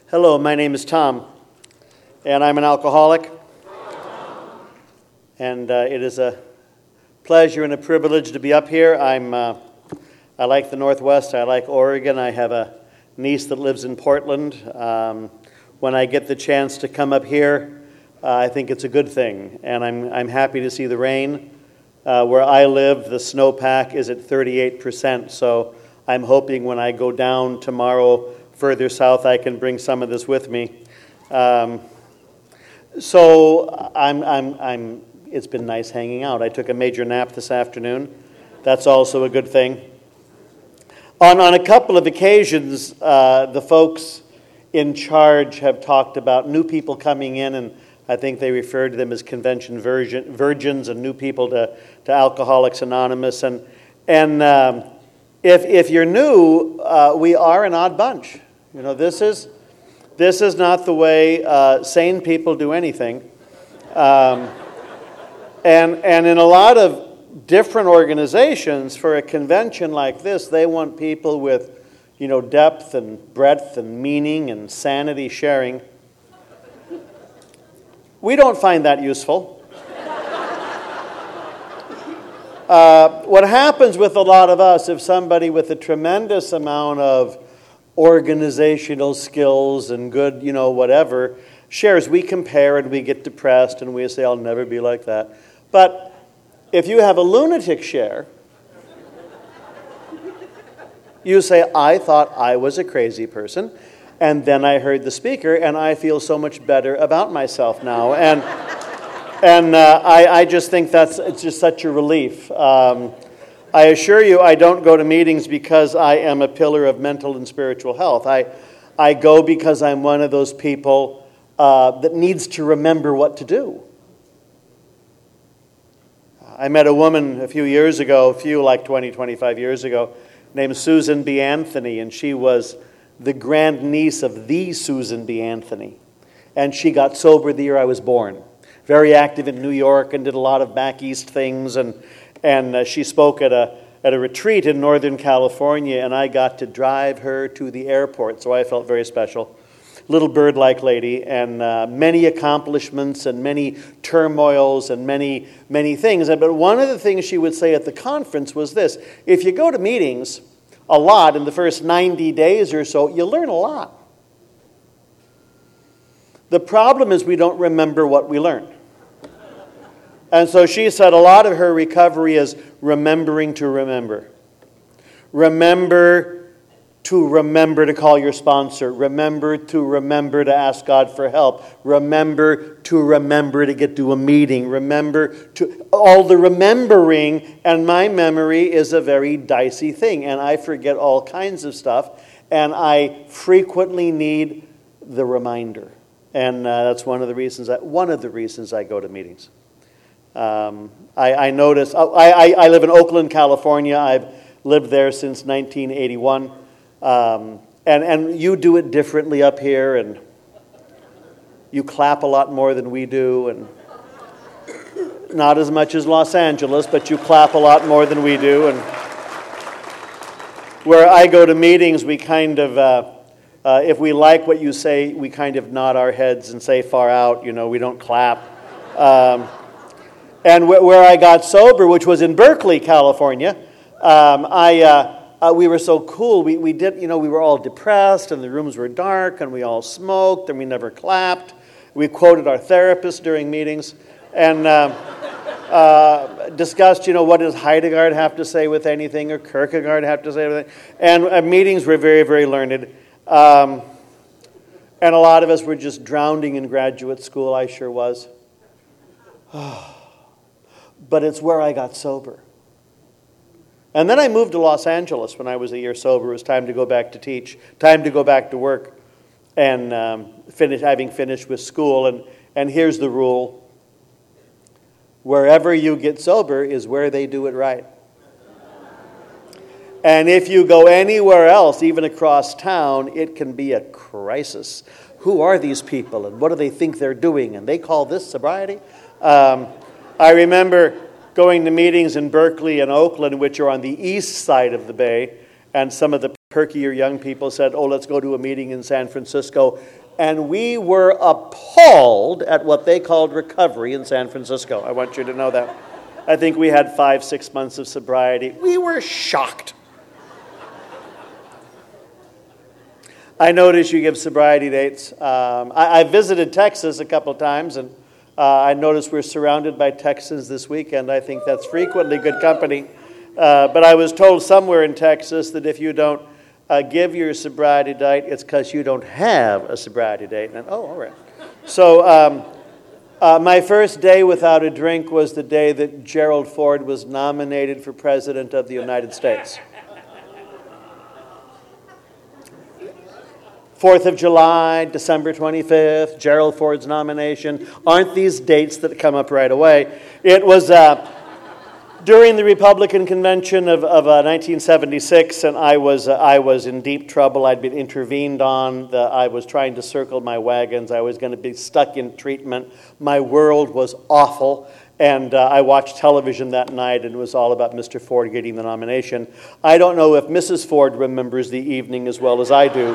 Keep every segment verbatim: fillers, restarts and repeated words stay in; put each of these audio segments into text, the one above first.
Hello, my name is Tom, and I'm an alcoholic. And uh, it is a pleasure and a privilege to be up here. I'm, uh, I like the Northwest. I like Oregon. I have a niece that lives in Portland. Um, when I get the chance to come up here, uh, I think it's a good thing, and I'm I'm happy to see the rain. Uh, where I live, the snowpack is at thirty-eight percent, so I'm hoping when I go down tomorrow further south, I can bring some of this with me. Um, so I'm, I'm, I'm, it's been nice hanging out. I took a major nap this afternoon. That's also a good thing. On, on a couple of occasions, uh, the folks in charge have talked about new people coming in, and I think they referred to them as convention virgin, virgins and new people to, to Alcoholics Anonymous. And, and um, if, if you're new, uh, we are an odd bunch. You know, this is this is not the way uh, sane people do anything. Um, and and in a lot of different organizations, for a convention like this, they want people with, you know, depth and breadth and meaning and sanity sharing. We don't find that useful. Uh, what happens with a lot of us, if somebody with a tremendous amount of organizational skills and good, you know, whatever, shares, we compare and we get depressed and we say, I'll never be like that. But if you have a lunatic share, you say, I thought I was a crazy person, and then I heard the speaker, and I feel so much better about myself now. And and uh, I, I just think that's it's just such a relief. Um, I assure you, I don't go to meetings because I am a pillar of mental and spiritual health. I, I go because I'm one of those people uh, that needs to remember what to do. I met a woman a few years ago, a few like twenty, twenty-five years ago, named Susan B. Anthony, and she was the grandniece of the Susan B. Anthony. And she got sober the year I was born. Very active in New York and did a lot of back east things, and And uh, she spoke at a at a retreat in Northern California, and I got to drive her to the airport, so I felt very special. Little bird-like lady, and uh, many accomplishments and many turmoils and many, many things. But one of the things she would say at the conference was this: if you go to meetings a lot in the first ninety days or so, you learn a lot. The problem is we don't remember what we learned. And so she said a lot of her recovery is remembering to remember. Remember to remember to call your sponsor. Remember to remember to ask God for help. Remember to remember to get to a meeting. Remember to... All the remembering, and my memory is a very dicey thing. And I forget all kinds of stuff. And I frequently need the reminder. And uh, that's one of the reasons I, one of the reasons I go to meetings. Um, I, I notice, I, I, I live in Oakland, California. I've lived there since nineteen eighty-one. Um, and, and you do it differently up here, and you clap a lot more than we do, and not as much as Los Angeles, but you clap a lot more than we do. And where I go to meetings, we kind of, uh, uh, if we like what you say, we kind of nod our heads and say far out, you know, we don't clap. Um, And where I got sober, which was in Berkeley, California, um, I uh, uh, we were so cool. We we did, you know, we were all depressed, and the rooms were dark, and we all smoked, and we never clapped. We quoted our therapist during meetings, and uh, uh, discussed, you know, what does Heidegger have to say with anything, or Kierkegaard have to say with anything. And uh, meetings were very, very learned. Um, and a lot of us were just drowning in graduate school. I sure was. But it's where I got sober. And then I moved to Los Angeles when I was a year sober. It was time to go back to teach, time to go back to work, and um, finish, having finished with school. And, and here's the rule. Wherever you get sober is where they do it right. And if you go anywhere else, even across town, it can be a crisis. Who are these people, and what do they think they're doing? And they call this sobriety? Um, I remember going to meetings in Berkeley and Oakland, which are on the east side of the Bay, and some of the perkier young people said, oh, let's go to a meeting in San Francisco. And we were appalled at what they called recovery in San Francisco. I want you to know that. I think we had five, six months of sobriety. We were shocked. I noticed you give sobriety dates. Um, I, I visited Texas a couple of times, and uh, I noticed we're surrounded by Texans this weekend. I think that's frequently good company. Uh, but I was told somewhere in Texas that if you don't uh, give your sobriety date, it's because you don't have a sobriety date. And oh, all right. So um, uh, my first day without a drink was the day that Gerald Ford was nominated for President of the United States. Fourth of July, December twenty-fifth, Gerald Ford's nomination. Aren't these dates that come up right away? It was uh, during the Republican convention of, of uh, nineteen seventy-six, and I was uh, I was in deep trouble. I'd been intervened on. The, I was trying to circle my wagons. I was going to be stuck in treatment. My world was awful. And uh, I watched television that night, and it was all about Mister Ford getting the nomination. I don't know if Missus Ford remembers the evening as well as I do.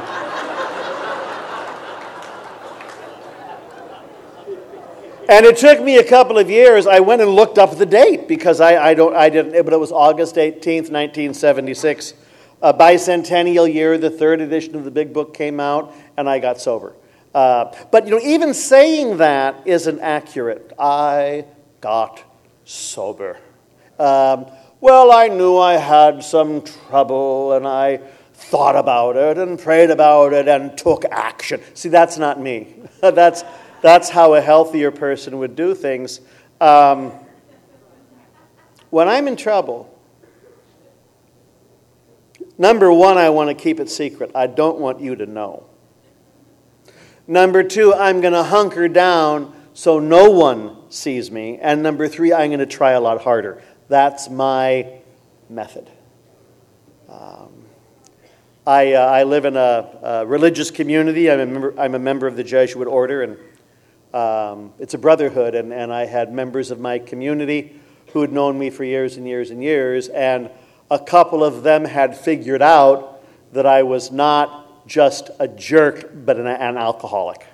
And it took me a couple of years. I went and looked up the date because I, I don't I didn't. But it was August eighteenth, nineteen seventy-six, a bicentennial year. The third edition of the Big Book came out, and I got sober. Uh, but you know, even saying that isn't accurate. I got sober. Um, well, I knew I had some trouble, and I thought about it and prayed about it and took action. See, that's not me. that's that's how a healthier person would do things. Um, when I'm in trouble, number one, I want to keep it secret. I don't want you to know. Number two, I'm going to hunker down so no one sees me. And number three, I'm going to try a lot harder. That's my method. Um, I, uh, I live in a, a religious community. I'm a, member, I'm a member of the Jesuit order, and um, it's a brotherhood. And, and I had members of my community who had known me for years and years and years. And a couple of them had figured out that I was not just a jerk, but an, an alcoholic.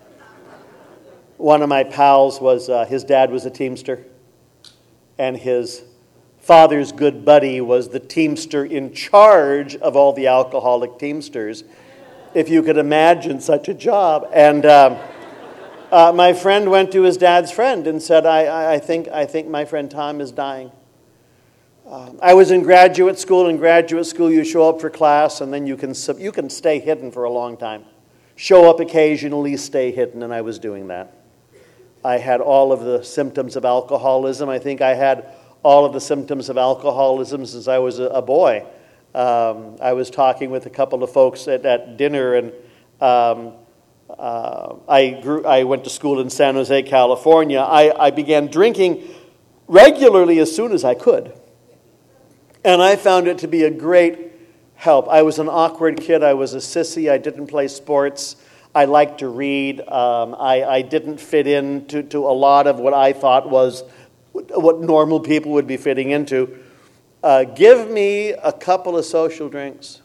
One of my pals was, uh, his dad was a Teamster, and his father's good buddy was the Teamster in charge of all the alcoholic Teamsters, if you could imagine such a job. And um, uh, my friend went to his dad's friend and said, I, I, think, I think my friend Tom is dying. Uh, I was in graduate school. In graduate school, you show up for class, and then you can, you can stay hidden for a long time. Show up occasionally, stay hidden, and I was doing that. I had all of the symptoms of alcoholism. I think I had all of the symptoms of alcoholism since I was a, a boy. Um, I was talking with a couple of folks at, at dinner, and um, uh, I grew. I went to school in San Jose, California. I, I began drinking regularly as soon as I could, and I found it to be a great help. I was an awkward kid. I was a sissy. I didn't play sports. I liked to read. Um, I, I didn't fit into to a lot of what I thought was what normal people would be fitting into. Uh, give me a couple of social drinks,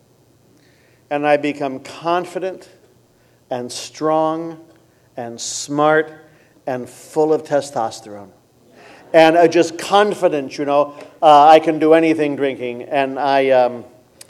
and I become confident and strong and smart and full of testosterone. And uh, just confident, you know. Uh, I can do anything drinking, and I um,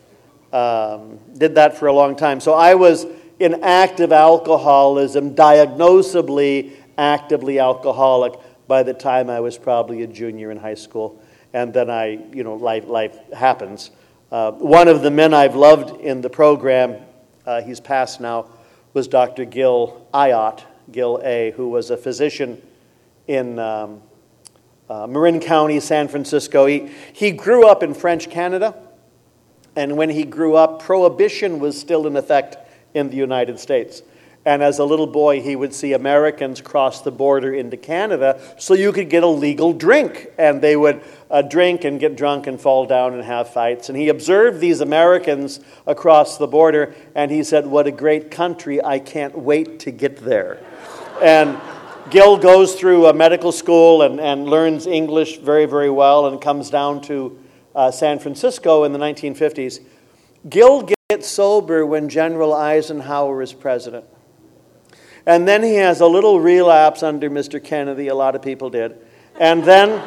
um, did that for a long time. So I was in active alcoholism, diagnosably actively alcoholic by the time I was probably a junior in high school. And then I, you know, life, life happens. Uh, one of the men I've loved in the program, uh, he's passed now, was Doctor Gil Ayot, Gil A., who was a physician in um, uh, Marin County, San Francisco. He, he grew up in French Canada, and when he grew up, prohibition was still in effect in the United States. And as a little boy, he would see Americans cross the border into Canada so you could get a legal drink. And they would uh, drink and get drunk and fall down and have fights. And he observed these Americans across the border, and he said, what a great country, I can't wait to get there. And Gil goes through a medical school and, and learns English very, very well and comes down to uh, San Francisco in the nineteen fifties. Gil gets sober when General Eisenhower is president. And then he has a little relapse under Mister Kennedy, a lot of people did. And then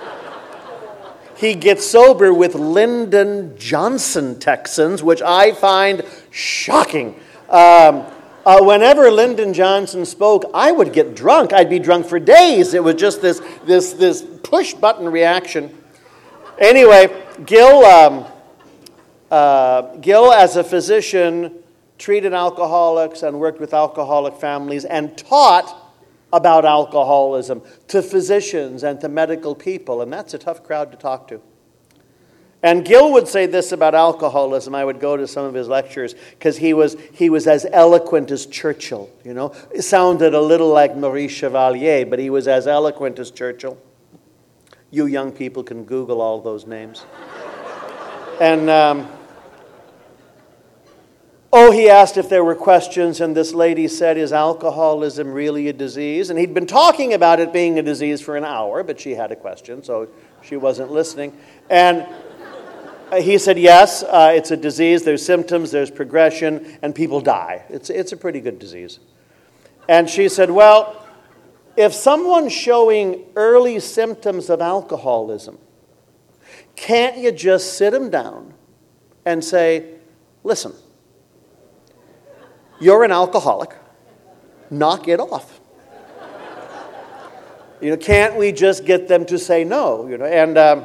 he gets sober with Lyndon Johnson Texans, which I find shocking. Um, uh, whenever Lyndon Johnson spoke, I would get drunk. I'd be drunk for days. It was just this, this, this push-button reaction. Anyway, Gil, um, uh, Gil, as a physician, treated alcoholics and worked with alcoholic families and taught about alcoholism to physicians and to medical people, and that's a tough crowd to talk to. And Gil would say this about alcoholism. I would go to some of his lectures because he was he was as eloquent as Churchill. You know, it sounded a little like Maurice Chevalier, but he was as eloquent as Churchill. You young people can Google all those names. And um, oh, he asked if there were questions, and this lady said, "Is alcoholism really a disease?" And he'd been talking about it being a disease for an hour, but she had a question, so she wasn't listening. And he said, yes, uh, it's a disease. There's symptoms, there's progression, and people die. It's, it's a pretty good disease. And she said, well, if someone's showing early symptoms of alcoholism, can't you just sit them down and say, listen, you're an alcoholic, knock it off. You know, can't we just get them to say no? You know, and um,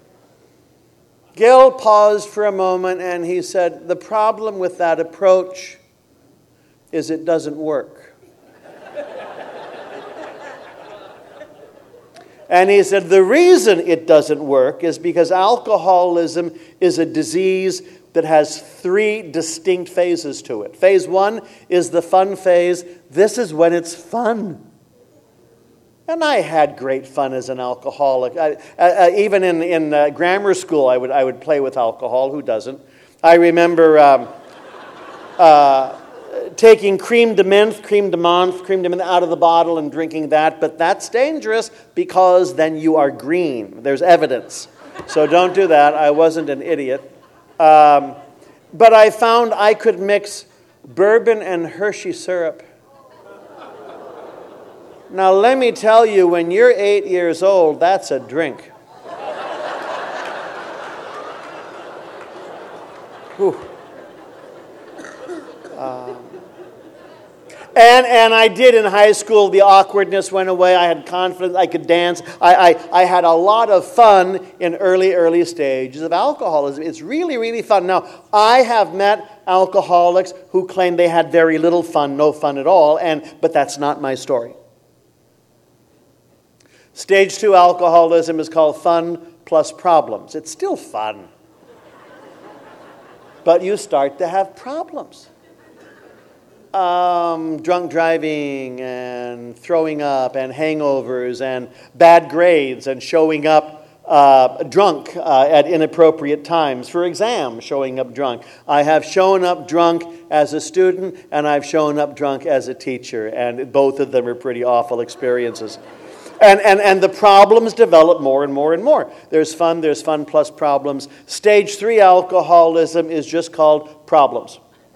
Gil paused for a moment and he said, the problem with that approach is it doesn't work. And he said, the reason it doesn't work is because alcoholism is a disease that has three distinct phases to it. Phase one is the fun phase. This is when it's fun. And I had great fun as an alcoholic. I, uh, even in, in uh, grammar school, I would, I would play with alcohol. Who doesn't? I remember um, uh, taking creme de menthe, creme de menthe, creme de menthe out of the bottle and drinking that. But that's dangerous because then you are green. There's evidence. So don't do that. I wasn't an idiot. Um, but I found I could mix bourbon and Hershey syrup. Now, let me tell you, when you're eight years old, that's a drink. Whew. Um, and, and I did in high school. The awkwardness went away. I had confidence. I could dance. I, I, I had a lot of fun in early, early stages of alcoholism. It's really, really fun. Now, I have met alcoholics who claim they had very little fun, no fun at all, and but that's not my story. Stage two alcoholism is called fun plus problems. It's still fun. But you start to have problems. Um, drunk driving and throwing up and hangovers and bad grades and showing up uh, drunk uh, at inappropriate times. For exam, showing up drunk. I have shown up drunk as a student and I've shown up drunk as a teacher. And both of them are pretty awful experiences. And, and, and the problems develop more and more and more. There's fun, there's fun plus problems. Stage three alcoholism is just called problems.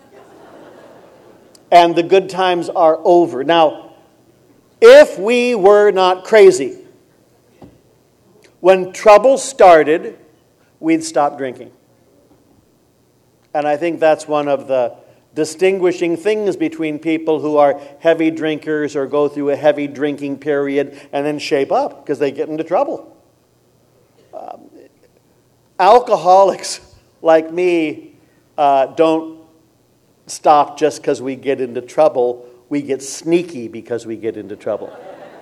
And the good times are over. Now, if we were not crazy, when trouble started, we'd stop drinking. And I think that's one of the distinguishing things between people who are heavy drinkers or go through a heavy drinking period and then shape up because they get into trouble. Um, alcoholics like me uh, don't stop just because we get into trouble. We get sneaky because we get into trouble.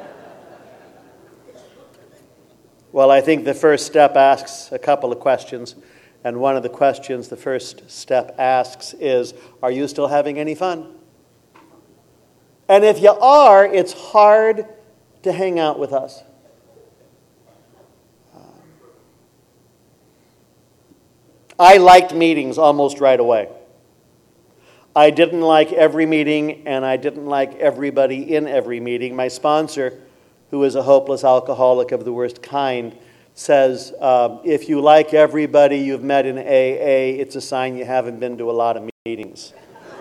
Well, I think the first step asks a couple of questions. And one of the questions the first step asks is, are you still having any fun? And if you are, it's hard to hang out with us. I liked meetings almost right away. I didn't like every meeting, and I didn't like everybody in every meeting. My sponsor, who is a hopeless alcoholic of the worst kind, says, um, if you like everybody you've met in A A, it's a sign you haven't been to a lot of meetings.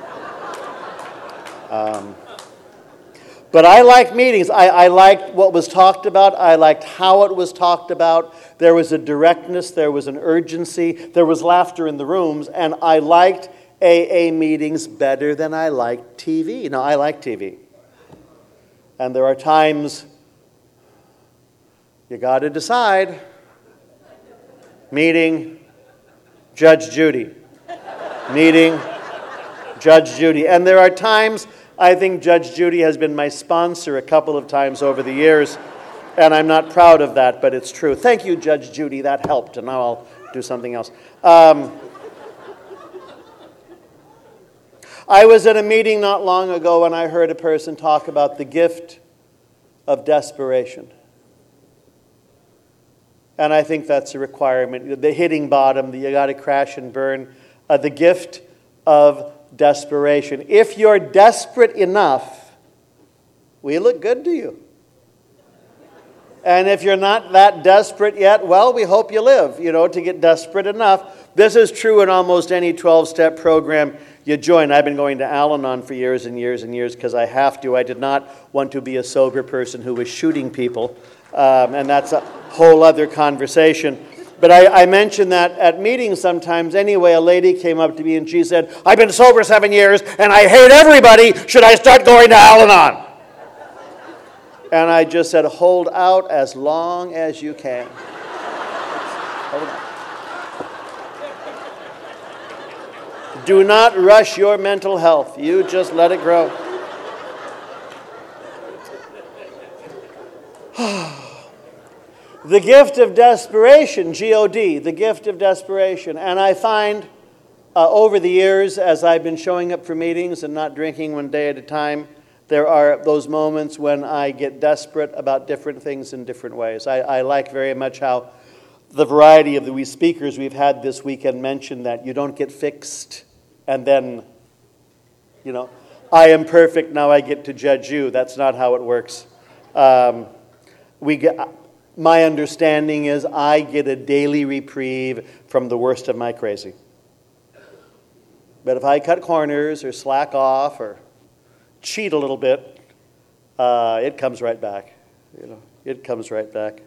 um, But I liked meetings. I, I liked what was talked about. I liked how it was talked about. There was a directness. There was an urgency. There was laughter in the rooms. And I liked A A meetings better than I liked T V. Now, I like T V. And there are times you got to decide. Meeting, Judge Judy. Meeting, Judge Judy. And there are times... I think Judge Judy has been my sponsor a couple of times over the years, and I'm not proud of that, but it's true. Thank you, Judge Judy. That helped, and now I'll do something else. Um, I was at a meeting not long ago, and I heard a person talk about the gift of desperation. And I think that's a requirement. The hitting bottom, you got to crash and burn. Uh, the gift of desperation. If you're desperate enough, will it look good to you? And if you're not that desperate yet, well, we hope you live, you know, to get desperate enough. This is true in almost any twelve-step program you join. I've been going to Al-Anon for years and years and years because I have to. I did not want to be a sober person who was shooting people, um, and that's a whole other conversation. But I, I mentioned that at meetings sometimes. Anyway, a lady came up to me and she said, I've been sober seven years and I hate everybody. Should I start going to Al-Anon? And I just said, hold out as long as you can. Hold on. Do not rush your mental health. You just let it grow. The gift of desperation, G O D, the gift of desperation. And I find uh, over the years, as I've been showing up for meetings and not drinking one day at a time, there are those moments when I get desperate about different things in different ways. I, I like very much how the variety of the we speakers we've had this weekend mentioned that you don't get fixed and then, you know, I am perfect, now I get to judge you. That's not how it works. Um, we get... My understanding is I get a daily reprieve from the worst of my crazy. But if I cut corners or slack off or cheat a little bit, uh, it comes right back. You know, it comes right back.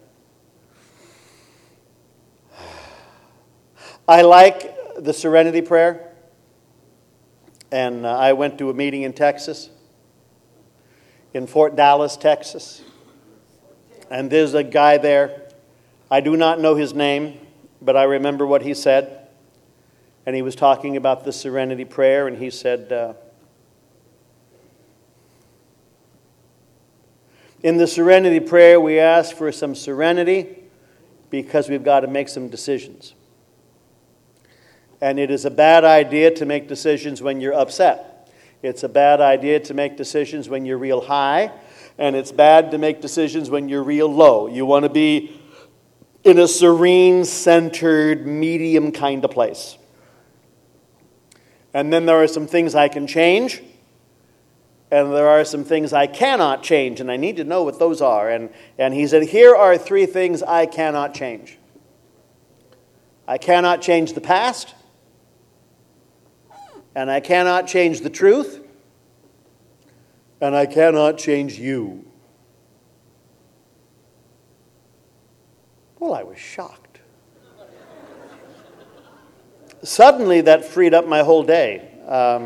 I like the Serenity Prayer. And uh, I went to a meeting in Texas, in Fort Dallas, Texas. And there's a guy there. I do not know his name, but I remember what he said. And he was talking about the Serenity Prayer, and he said, uh, in the Serenity Prayer, we ask for some serenity because we've got to make some decisions. And it is a bad idea to make decisions when you're upset. It's a bad idea to make decisions when you're real high. And it's bad to make decisions when you're real low. You want to be in a serene, centered, medium kind of place. And then there are some things I can change. And there are some things I cannot change. And I need to know what those are. And, and he said, here are three things I cannot change. I cannot change the past. And I cannot change the truth. And I cannot change you. Well, I was shocked. Suddenly, that freed up my whole day. Um,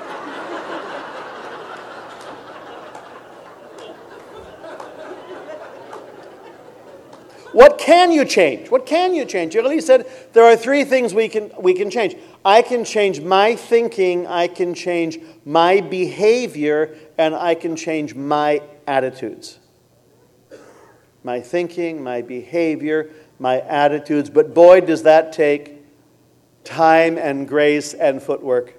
what can you change? What can you change? Well, he said there are three things we can we can change. I can change my thinking, I can change my behavior, and I can change my attitudes. My thinking, my behavior, my attitudes. But boy, does that take time and grace and footwork.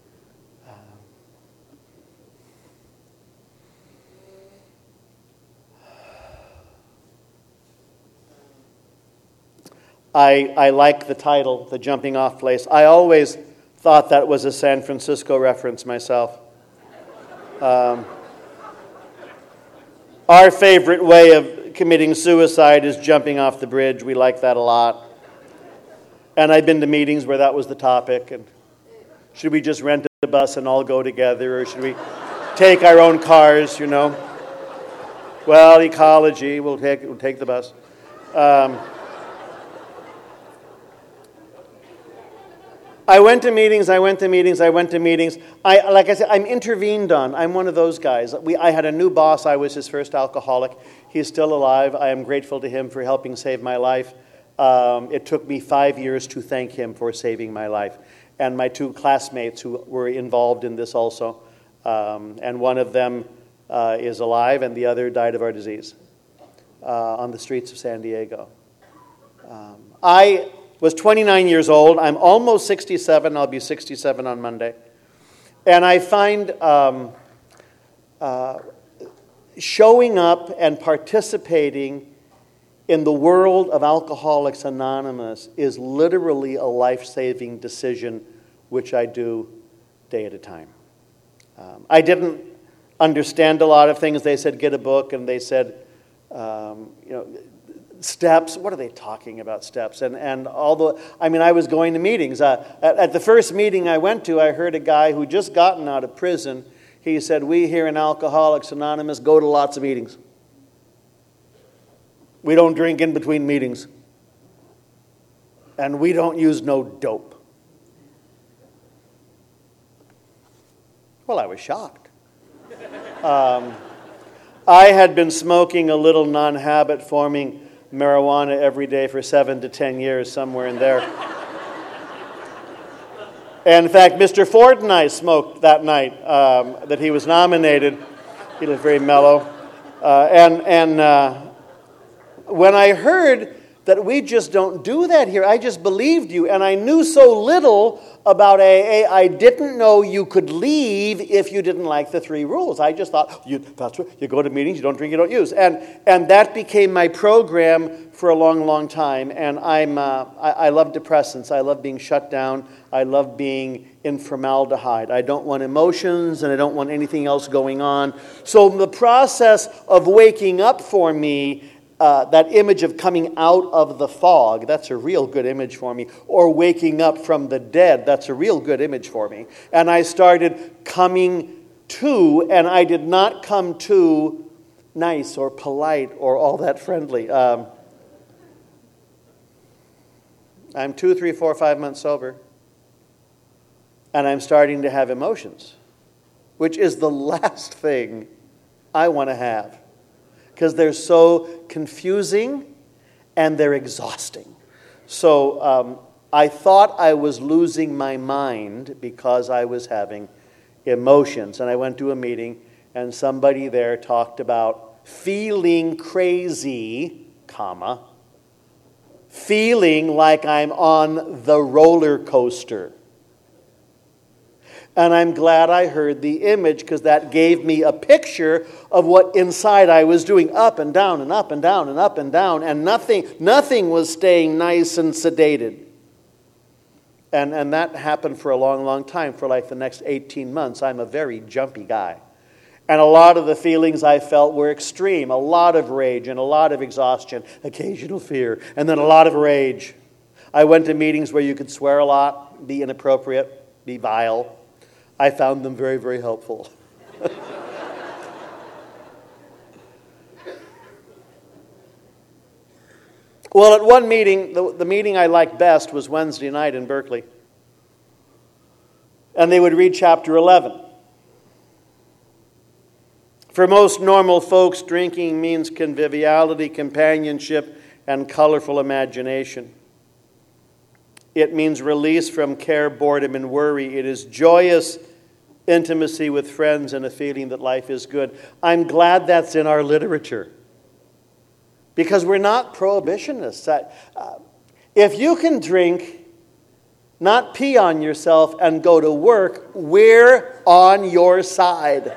I, I like the title, The Jumping Off Place. I always thought that was a San Francisco reference myself. Um, our favorite way of committing suicide is jumping off the bridge. We like that a lot. And I've been to meetings where that was the topic. And should we just rent a bus and all go together, or should we take our own cars, you know? Well, ecology, we'll take, we'll take the bus. Um, I went to meetings, I went to meetings, I went to meetings. I, like I said, I'm intervened on. I'm one of those guys. We, I had a new boss. I was his first alcoholic. He's still alive. I am grateful to him for helping save my life. Um, it took me five years to thank him for saving my life. And my two classmates who were involved in this also. Um, and one of them uh, is alive, and the other died of our disease uh, on the streets of San Diego. Um, I... was twenty-nine years old. I'm almost sixty-seven. I'll be sixty-seven on Monday. And I find um, uh, showing up and participating in the world of Alcoholics Anonymous is literally a life-saving decision, which I do day at a time. Um, I didn't understand a lot of things. They said, get a book, and they said, um, you know, steps. What are they talking about, steps? And and although, I mean, I was going to meetings. Uh, at, at the first meeting I went to, I heard a guy who just gotten out of prison. He said, we here in Alcoholics Anonymous go to lots of meetings. We don't drink in between meetings. And we don't use no dope. Well, I was shocked. Um, I had been smoking a little non-habit forming marijuana every day for seven to ten years, somewhere in there. And in fact, Mister Ford and I smoked that night um, that he was nominated. He looked very mellow. Uh, and and uh, when I heard that we just don't do that here, I just believed you. And I knew so little about A A, I didn't know you could leave if you didn't like the three rules. I just thought, you, that's what, you go to meetings, you don't drink, you don't use. And and that became my program for a long, long time. And I'm uh, I, I love depressants. I love being shut down. I love being in formaldehyde. I don't want emotions, and I don't want anything else going on. So the process of waking up for me, Uh, that image of coming out of the fog, that's a real good image for me. Or waking up from the dead, that's a real good image for me. And I started coming to, and I did not come to nice or polite or all that friendly. Um, I'm two, three, four, five months sober. And I'm starting to have emotions, which is the last thing I want to have. Because they're so confusing and they're exhausting. So um, I thought I was losing my mind because I was having emotions. And I went to a meeting, and somebody there talked about feeling crazy, comma, feeling like I'm on the roller coaster. And I'm glad I heard the image, because that gave me a picture of what inside I was doing, up and down and up and down and up and down, and nothing nothing was staying nice and sedated. And, and that happened for a long, long time, for like the next eighteen months. I'm a very jumpy guy. And a lot of the feelings I felt were extreme, a lot of rage and a lot of exhaustion, occasional fear, and then a lot of rage. I went to meetings where you could swear a lot, be inappropriate, be vile. I found them very, very helpful. Well, at one meeting, the, the meeting I liked best was Wednesday night in Berkeley. And they would read chapter eleven. For most normal folks, drinking means conviviality, companionship, and colorful imagination. It means release from care, boredom, and worry. It is joyous intimacy with friends and a feeling that life is good. I'm glad that's in our literature, because we're not prohibitionists. I, uh, if you can drink, not pee on yourself, and go to work, we're on your side.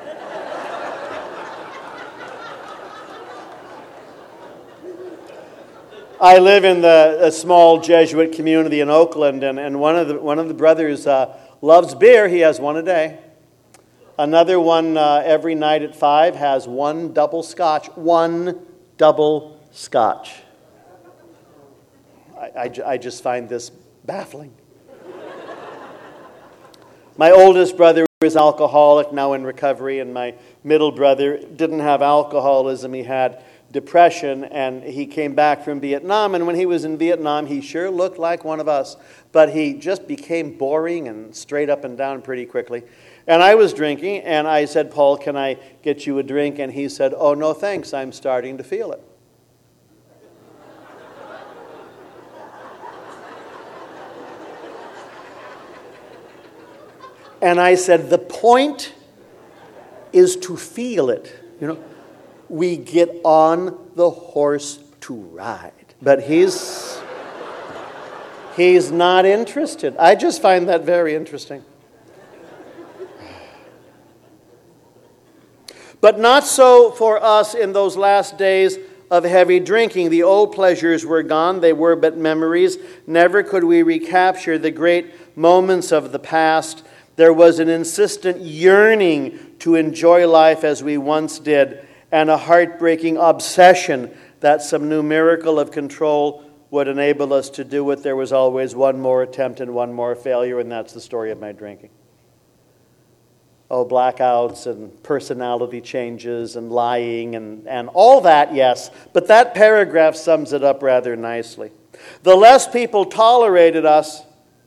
I live in the a small Jesuit community in Oakland, and, and one of the one of the brothers uh, loves beer. He has one a day. Another one uh, every night at five has one double scotch. One double scotch. I, I, I just find this baffling. My oldest brother is alcoholic, now in recovery, and my middle brother didn't have alcoholism, he had depression, and he came back from Vietnam, and when he was in Vietnam, he sure looked like one of us, but he just became boring and straight up and down pretty quickly. And I was drinking, and I said, Paul, can I get you a drink? And he said, oh, no thanks, I'm starting to feel it. And I said, the point is to feel it. You know, we get on the horse to ride. But he's, he's not interested. I just find that very interesting. But not so for us in those last days of heavy drinking. The old pleasures were gone. They were but memories. Never could we recapture the great moments of the past. There was an insistent yearning to enjoy life as we once did, and a heartbreaking obsession that some new miracle of control would enable us to do it. There was always one more attempt and one more failure, and that's the story of my drinking. Oh, blackouts and personality changes and lying and, and all that, yes. But that paragraph sums it up rather nicely. The less people tolerated us,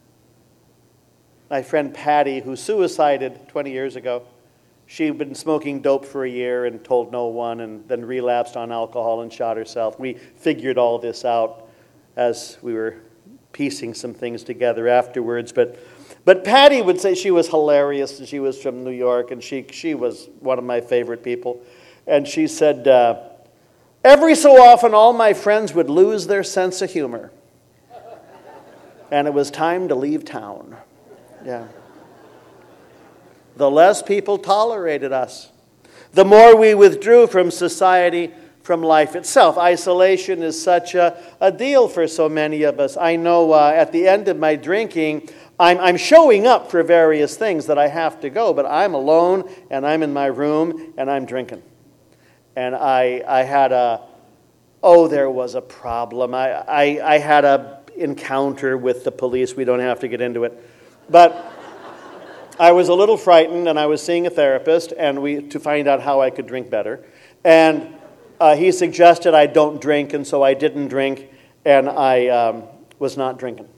my friend Patty, who suicided twenty years ago, she'd been smoking dope for a year and told no one, and then relapsed on alcohol and shot herself. We figured all this out as we were piecing some things together afterwards. But but Patty would say she was hilarious, and she was from New York, and she, she was one of my favorite people. And she said, uh, every so often all my friends would lose their sense of humor. And it was time to leave town. Yeah. The less people tolerated us, the more we withdrew from society, from life itself. Isolation is such a, a deal for so many of us. I know uh, at the end of my drinking, I'm, I'm showing up for various things that I have to go, but I'm alone, and I'm in my room, and I'm drinking. And I, I had a, oh, there was a problem. I, I, I had a encounter with the police. We don't have to get into it. But I was a little frightened, and I was seeing a therapist and we to find out how I could drink better. And uh, he suggested I don't drink, and so I didn't drink, and I um, was not drinking.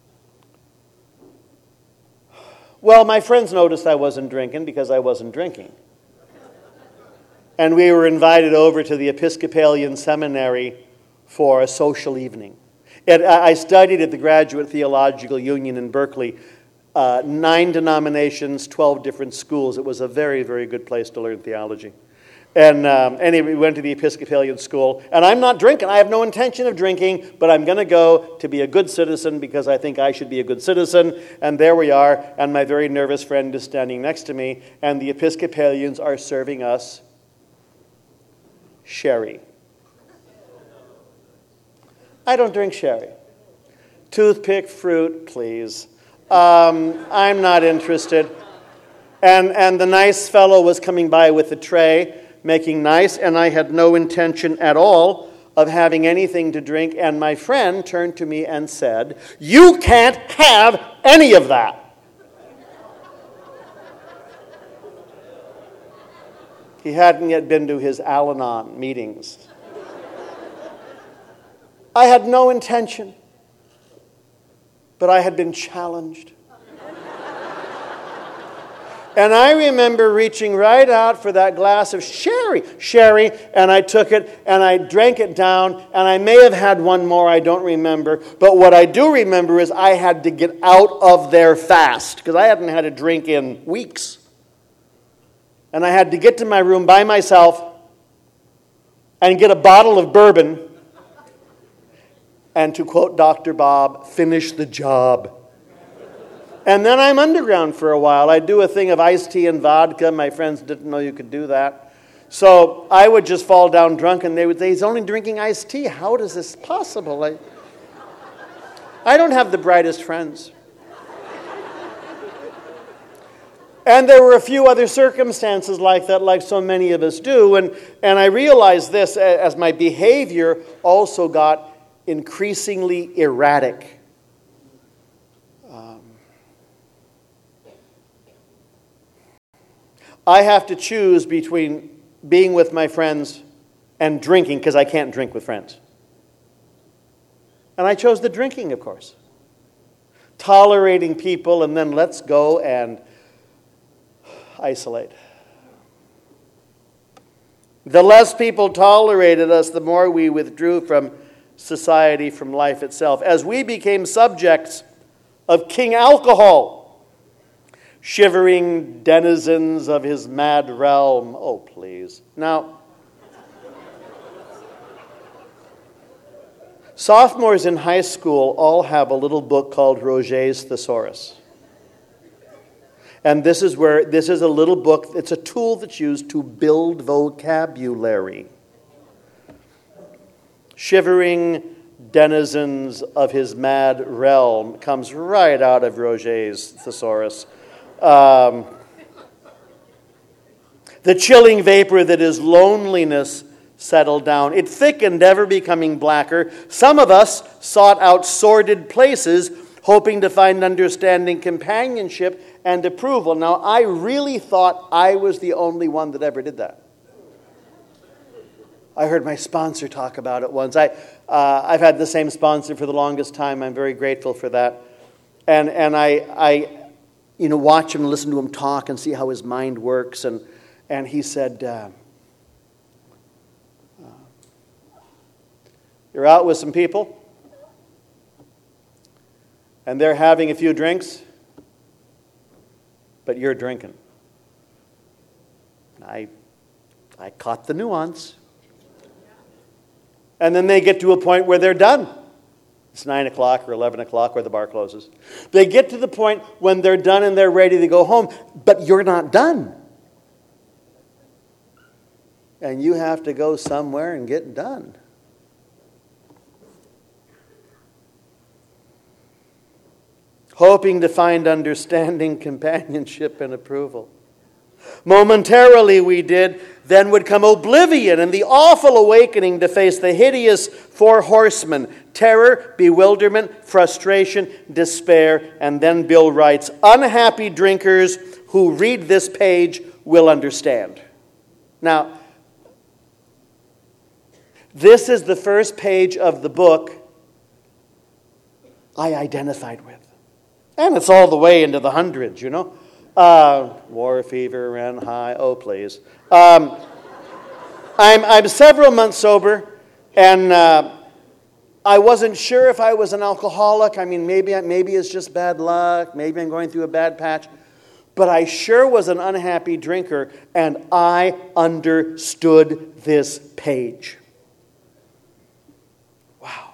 Well, my friends noticed I wasn't drinking because I wasn't drinking. And we were invited over to the Episcopalian Seminary for a social evening. And I studied at the Graduate Theological Union in Berkeley. Uh, nine denominations, twelve different schools. It was a very, very good place to learn theology. And um, anyway, we went to the Episcopalian school. And I'm not drinking. I have no intention of drinking, but I'm going to go to be a good citizen because I think I should be a good citizen. And there we are. And my very nervous friend is standing next to me. And the Episcopalians are serving us sherry. I don't drink sherry. Toothpick fruit, please. Um, I'm not interested. And and the nice fellow was coming by with a tray, making nice, and I had no intention at all of having anything to drink. And my friend turned to me and said, "You can't have any of that." He hadn't yet been to his Al-Anon meetings. I had no intention. But I had been challenged. And I remember reaching right out for that glass of sherry, sherry, and I took it and I drank it down, and I may have had one more, I don't remember. But what I do remember is I had to get out of there fast because I hadn't had a drink in weeks. And I had to get to my room by myself and get a bottle of bourbon. And to quote Doctor Bob, finish the job. And then I'm underground for a while. I do a thing of iced tea and vodka. My friends didn't know you could do that. So I would just fall down drunk, and they would say, he's only drinking iced tea. How is this possible? I, I don't have the brightest friends. And there were a few other circumstances like that, like so many of us do. And, and I realized this as my behavior also got increasingly erratic. Um, I have to choose between being with my friends and drinking, because I can't drink with friends. And I chose the drinking, of course. Tolerating people, and then let's go and isolate. The less people tolerated us, the more we withdrew from society, from life itself, as we became subjects of King Alcohol, shivering denizens of his mad realm. Oh, please. Now, sophomores in high school all have a little book called Roget's Thesaurus. And this is where, this is a little book, it's a tool that's used to build vocabulary. Shivering denizens of his mad realm comes right out of Roget's Thesaurus. Um, the chilling vapor that is loneliness settled down. It thickened, ever becoming blacker. Some of us sought out sordid places, hoping to find understanding, companionship, and approval. Now, I really thought I was the only one that ever did that. I heard my sponsor talk about it once. I, uh, I've had the same sponsor for the longest time. I'm very grateful for that. And and I, I you know, watch him, listen to him talk, and see how his mind works. And, and he said, uh, uh, you're out with some people, and they're having a few drinks, but you're drinking. I, I caught the nuance. And then they get to a point where they're done. It's nine o'clock or eleven o'clock where the bar closes. They get to the point when they're done and they're ready to go home, but you're not done. And you have to go somewhere and get done. Hoping to find understanding, companionship, and approval. Momentarily we did, then would come oblivion and the awful awakening to face the hideous four horsemen: terror, bewilderment, frustration, despair. And then Bill writes, unhappy drinkers who read this page will understand. Now, this is the first page of the book I identified with. And it's all the way into the hundreds, you know. Uh, war fever ran high. Oh, please. Um, I'm, I'm several months sober, and uh, I wasn't sure if I was an alcoholic. I mean, maybe, maybe it's just bad luck. Maybe I'm going through a bad patch. But I sure was an unhappy drinker, and I understood this page. Wow.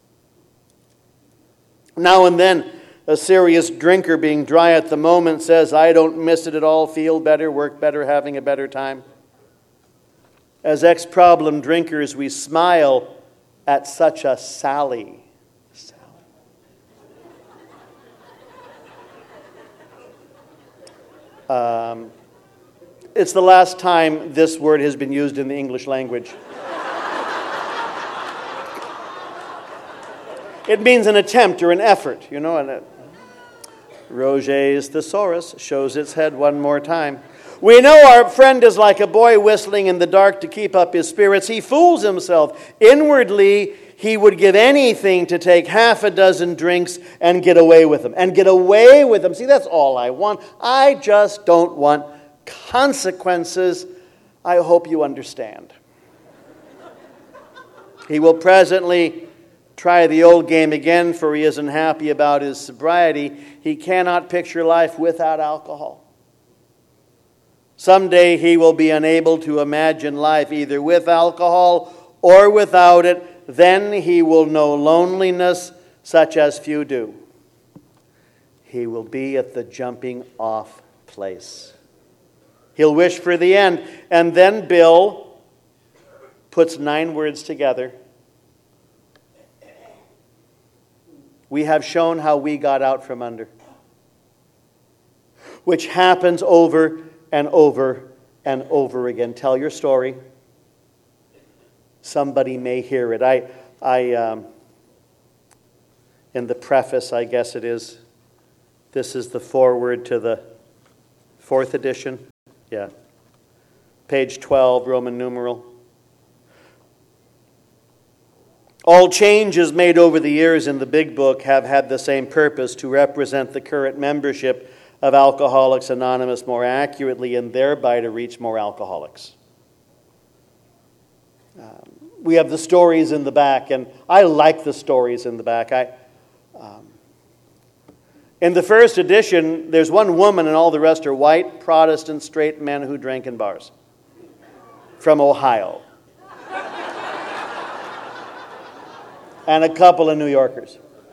Now and then, a serious drinker being dry at the moment says, I don't miss it at all, feel better, work better, having a better time. As ex-problem drinkers, we smile at such a sally. Sally. Um, it's the last time this word has been used in the English language. It means an attempt or an effort, you know, and it, Roget's Thesaurus shows its head one more time. We know our friend is like a boy whistling in the dark to keep up his spirits. He fools himself. Inwardly, he would give anything to take half a dozen drinks and get away with them. And get away with them. See, that's all I want. I just don't want consequences. I hope you understand. He will presently try the old game again, for he isn't happy about his sobriety. He cannot picture life without alcohol. Someday he will be unable to imagine life either with alcohol or without it. Then he will know loneliness such as few do. He will be at the jumping off place. He'll wish for the end. And then Bill puts nine words together. We have shown how we got out from under. which happens over and over and over again. Tell your story. Somebody may hear it. I, I, um, in the preface, I guess it is, this is the foreword to the fourth edition. Yeah. Page twelve, Roman numeral. All changes made over the years in the Big Book have had the same purpose, to represent the current membership of Alcoholics Anonymous more accurately and thereby to reach more alcoholics. Um, we have the stories in the back, and I like the stories in the back. I, um, in the first edition, there's one woman and all the rest are white, Protestant, straight men who drank in bars from Ohio. And a couple of New Yorkers.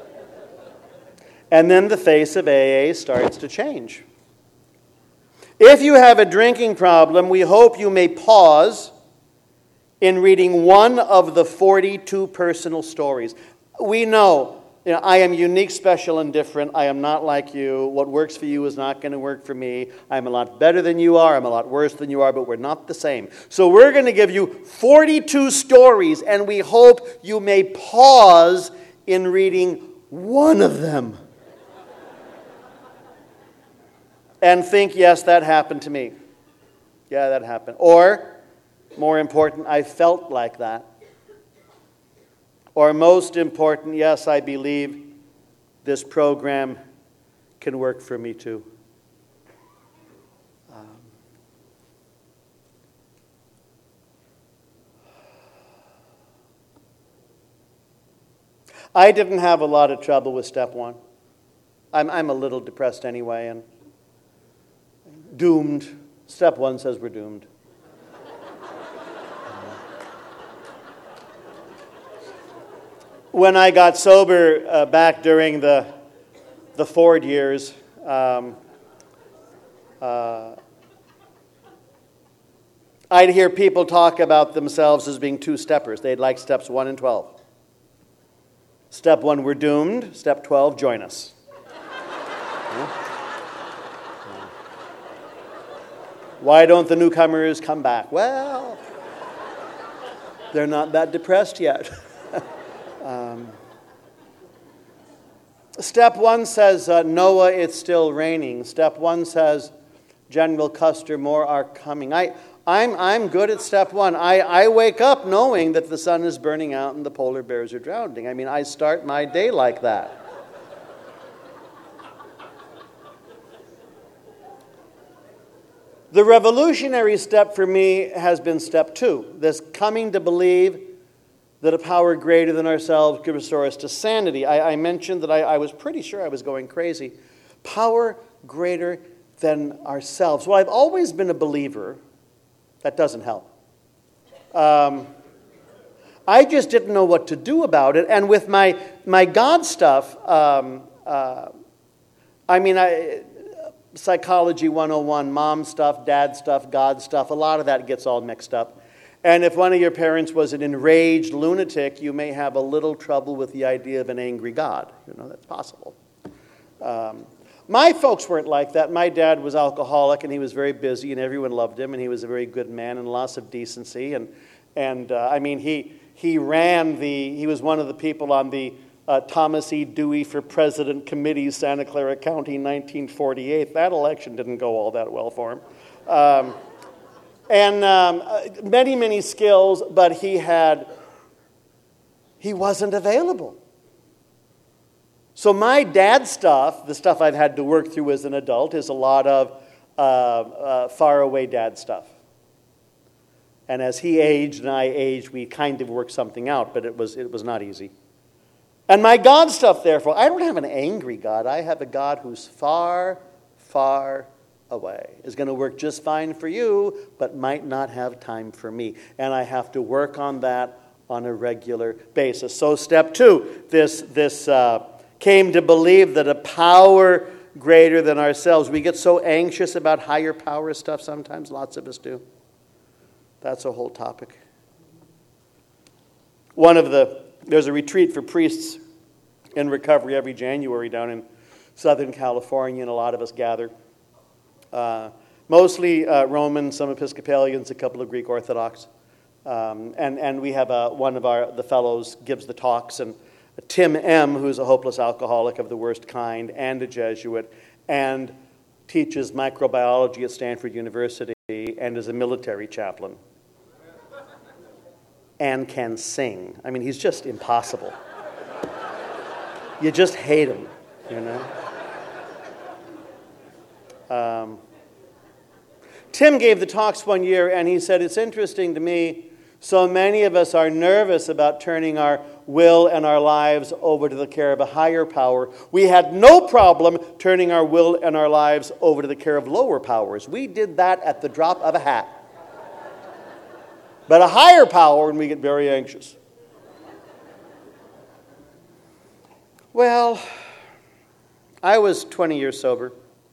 And then the face of A A starts to change. If you have a drinking problem, we hope you may pause in reading one of the forty-two personal stories. We know, you know, I am unique, special, and different. I am not like you. What works for you is not going to work for me. I'm a lot better than you are. I'm a lot worse than you are, but we're not the same. So we're going to give you forty-two stories, and we hope you may pause in reading one of them and think, yes, that happened to me. Yeah, that happened. Or, more important, I felt like that. Or most important, yes, I believe this program can work for me too. Um, I didn't have a lot of trouble with step one. I'm, I'm a little depressed anyway, and doomed. Step one says we're doomed. When I got sober uh, back during the the Ford years, um, uh, I'd hear people talk about themselves as being two-steppers. They'd like steps one and twelve. Step one, we're doomed. Step twelve, join us. Yeah. Why don't the newcomers come back? Well, they're not that depressed yet. Um, step one says, uh, Noah, it's still raining. Step one says, General Custer, more are coming. I, I'm, I'm good at step one. I, I wake up knowing that the sun is burning out and the polar bears are drowning. I mean, I start my day like that. The revolutionary step for me has been step two, this coming to believe that a power greater than ourselves could restore us to sanity. I, I mentioned that I, I was pretty sure I was going crazy. Power greater than ourselves. Well, I've always been a believer. That doesn't help. Um, I just didn't know what to do about it. And with my, my God stuff, um, uh, I mean, I, Psychology one oh one, mom stuff, dad stuff, God stuff, a lot of that gets all mixed up. And if one of your parents was an enraged lunatic, you may have a little trouble with the idea of an angry God. You know, that's possible. Um, my folks weren't like that. My dad was alcoholic, and he was very busy, and everyone loved him, and he was a very good man and lots of decency. And, and uh, I mean, he, he ran the, he was one of the people on the uh, Thomas E. Dewey for President Committee, Santa Clara County, nineteen forty-eight. That election didn't go all that well for him. Um, And um, many, many skills, but he had, he wasn't available. So my dad stuff, the stuff I've had to work through as an adult, is a lot of uh, uh, faraway dad stuff. And as he aged and I aged, we kind of worked something out, but it was, it was not easy. And my God stuff, therefore, I don't have an angry God. I have a God who's far, far away, is going to work just fine for you, but might not have time for me. And I have to work on that on a regular basis. So step two, this, this uh, came to believe that a power greater than ourselves. We get so anxious about higher power stuff sometimes, lots of us do. That's a whole topic. One of the, there's a retreat for priests in recovery every January down in Southern California, and a lot of us gather. Uh, mostly uh, Roman, some Episcopalians, a couple of Greek Orthodox. Um, and, and we have a, one of our the fellows gives the talks, and Tim M., who's a hopeless alcoholic of the worst kind and a Jesuit, and teaches microbiology at Stanford University and is a military chaplain. And can sing. I mean, he's just impossible. You just hate him, you know? Um, Tim gave the talks one year, and he said, it's interesting to me, so many of us are nervous about turning our will and our lives over to the care of a higher power. We had no problem turning our will and our lives over to the care of lower powers. We did that at the drop of a hat. But a higher power, and we get very anxious. Well, I was twenty years sober.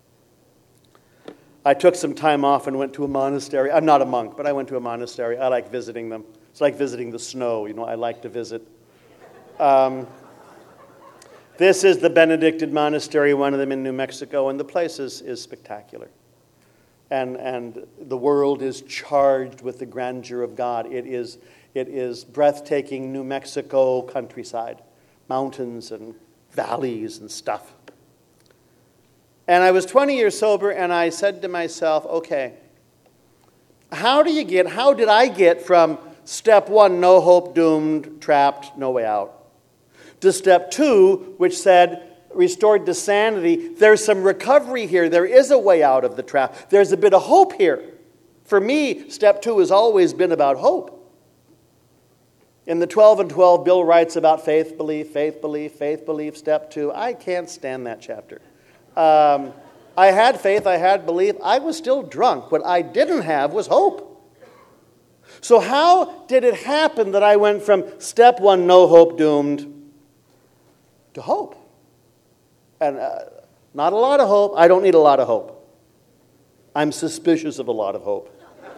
I took some time off and went to a monastery. I'm not a monk, but I went to a monastery. I like visiting them. It's like visiting the snow. You know, I like to visit. Um, this is the Benedictine monastery, one of them in New Mexico, and the place is, is spectacular. And, and the world is charged with the grandeur of God. It is, it is breathtaking New Mexico countryside, mountains and valleys and stuff. And I was twenty years sober, and I said to myself, okay, how do you get, how did I get from step one, no hope, doomed, trapped, no way out, to step two, which said, restored to sanity, there's some recovery here. There is a way out of the trap. There's a bit of hope here. For me, step two has always been about hope. In the twelve and twelve, Bill writes about faith, belief, faith, belief, faith, belief, step two. I can't stand that chapter. Um, I had faith, I had belief. I was still drunk. What I didn't have was hope. So how did it happen that I went from step one, no hope, doomed, to hope? And uh, not a lot of hope. I don't need a lot of hope. I'm suspicious of a lot of hope.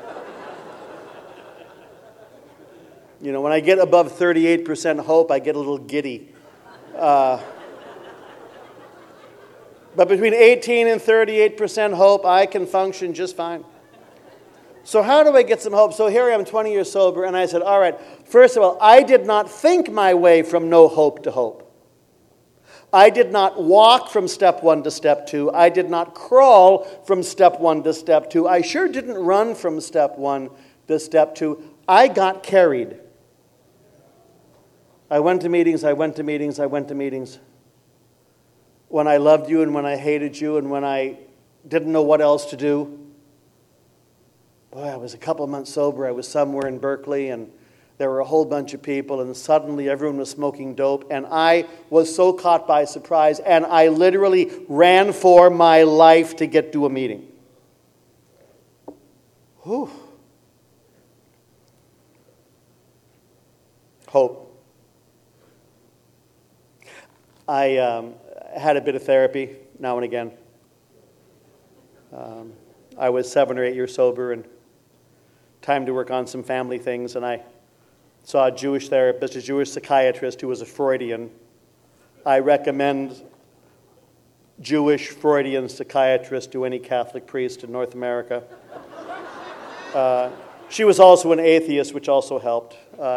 You know, when I get above thirty-eight percent hope, I get a little giddy. Uh, but between eighteen and thirty-eight percent hope, I can function just fine. So how do I get some hope? So here I am, twenty years sober, and I said, all right, first of all, I did not think my way from no hope to hope. I did not walk from step one to step two. I did not crawl from step one to step two. I sure didn't run from step one to step two. I got carried. I went to meetings, I went to meetings, I went to meetings. When I loved you and when I hated you and when I didn't know what else to do. Boy, I was a couple of months sober. I was somewhere in Berkeley, and there were a whole bunch of people, and suddenly everyone was smoking dope, and I was so caught by surprise, and I literally ran for my life to get to a meeting. Whew. Hope. I um, had a bit of therapy now and again. Um, I was seven or eight years sober, and time to work on some family things, and I saw a Jewish therapist, a Jewish psychiatrist who was a Freudian. I recommend Jewish Freudian psychiatrist to any Catholic priest in North America. Uh, she was also an atheist, which also helped. Uh,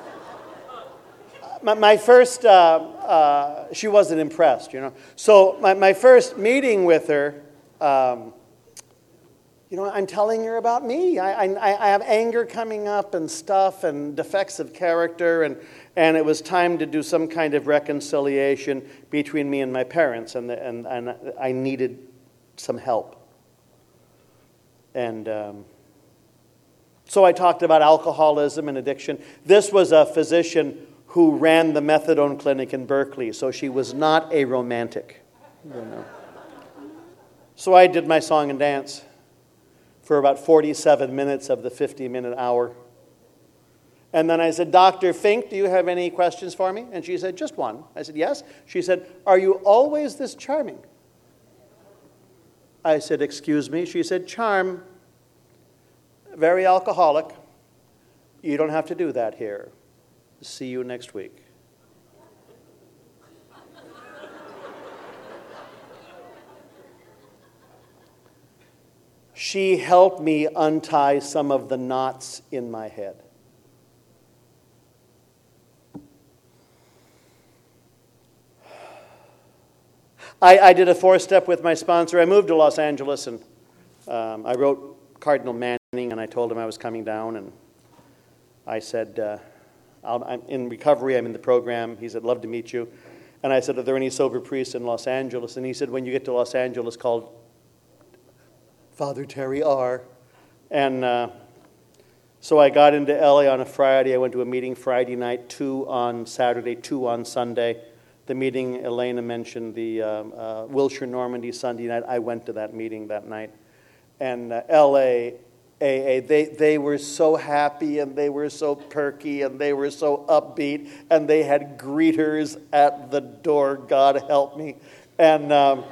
my, my first, uh, uh, she wasn't impressed, you know. So my, my first meeting with her, um, you know, I'm telling her about me. I, I, I have anger coming up and stuff and defects of character, and, and it was time to do some kind of reconciliation between me and my parents, and, the, and, and I needed some help. And um, so I talked about alcoholism and addiction. This was a physician who ran the methadone clinic in Berkeley, so she was not a romantic. You know. So I did my song and dance for about forty-seven minutes of the fifty-minute hour. And then I said, Doctor Fink, do you have any questions for me? And she said, just one. I said, yes. She said, are you always this charming? I said, excuse me? She said, charm, very alcoholic. You don't have to do that here. See you next week. she helped me untie some of the knots in my head. I, I did a four-step with my sponsor. I moved to Los Angeles, and um, I wrote Cardinal Manning, and I told him I was coming down, and I said, uh, I'll, I'm in recovery, I'm in the program. He said, love to meet you. And I said, are there any sober priests in Los Angeles? And he said, when you get to Los Angeles, call Father Terry R. And uh, so I got into L A on a Friday. I went to a meeting Friday night, two on Saturday, two on Sunday. The meeting, Elena mentioned the um, uh, Wilshire Normandy Sunday night. I went to that meeting that night. And uh, L A, A A, they, they were so happy, and they were so perky, and they were so upbeat, and they had greeters at the door, God help me. And um,